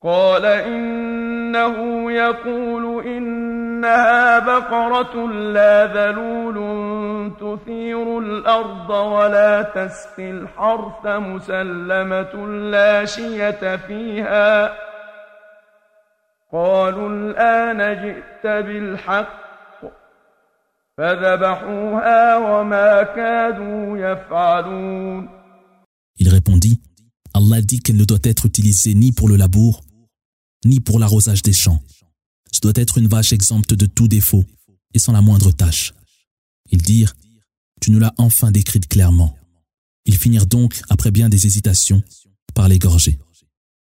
قال إنه يقول إنها بقرة لا ذلول تثير الأرض ولا تسقي الحرث مسلمة لا شية فيها قالوا الآن جئت بالحق فذبحوها وما كادوا يفعلون. Il répondit, Allah dit qu'elle ne doit être utilisée ni pour le labour, ni pour l'arrosage des champs. Ce doit être une vache exempte de tout défaut et sans la moindre tâche. Ils dirent, tu nous l'as enfin décrite clairement. Ils finirent donc, après bien des hésitations, par l'égorger.